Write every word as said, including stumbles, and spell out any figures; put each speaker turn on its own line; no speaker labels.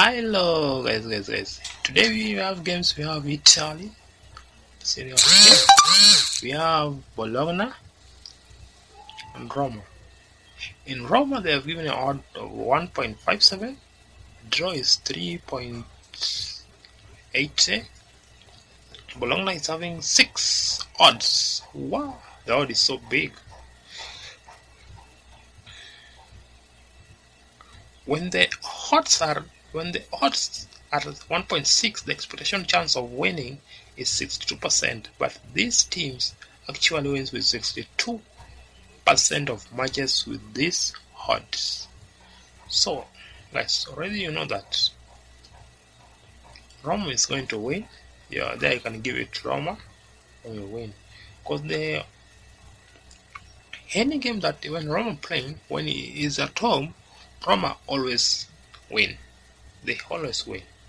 Hello guys, guys, guys. Today we have games. We have Italy, Serie A. We have Bologna and Roma. In Roma, they have given an odd of one point five seven. Draw is three point eight. Bologna is having six odds. Wow, the odd is so big. When the odds are when the odds are one point six, the expectation chance of winning is sixty-two percent. But these teams actually wins with sixty-two percent of matches with these odds. So, guys, already you know that Roma is going to win. Yeah, there you can give it Roma and you win. Because the any game that when Roma playing, when he is at home, Roma always win. They always win.